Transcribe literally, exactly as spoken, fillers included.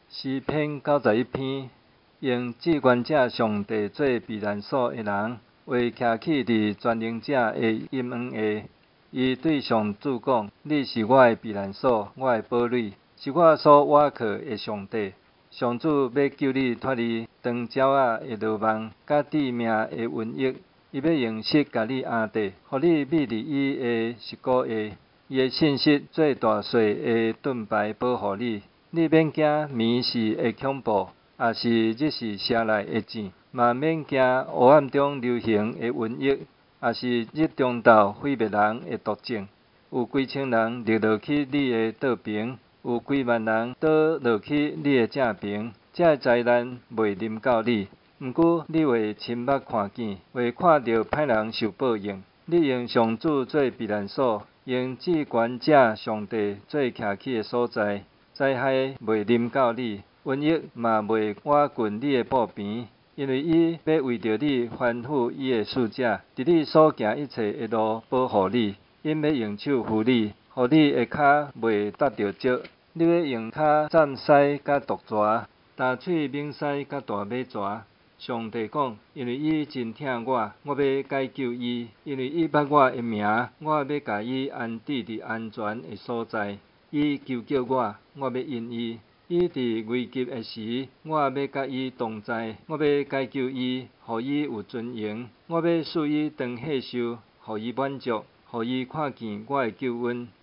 诗篇九十一篇，用至观者上帝做避难所的人，为徛起伫全能者的阴阳下。伊对上主讲：你是我的避难所，我的堡垒，是我所倚靠的上帝。上主要救你脱离长鸟仔的罗网，甲致命的瘟疫。伊要用石甲你压地，互你秘伫伊的石鼓下。伊的信息做大细的盾牌保护你。你免惊暝时的恐怖，也是日时车内的箭，嘛免惊黑暗中流行的瘟疫，也是日中昼毁灭人的毒症。有几千人立落去你的桌边，有几万人倒落去你的正边，这灾难袂临到你。毋过你会亲目看见，会看到歹人受报应。你用上主做避难所，用至观者上帝做徛起的所在。灾害袂临到你，瘟疫嘛袂挖近你的步边，因为伊要为着你吩咐伊的使者，伫你所行一切的路保护你。因要用手扶你，互你的骹袂踏着石。你要用骹暂屎甲毒蛇，踏喙猛狮甲大马蛇。上帝讲，因为伊真疼我，我要解救伊；因为伊捌我的名，我要甲伊安置伫安全的所在。伊求救我，我要应伊；伊伫危急的时，我要甲伊同在。我要解救伊，互伊有尊严；我要使伊长岁寿，互伊满足，互伊看见我的救恩。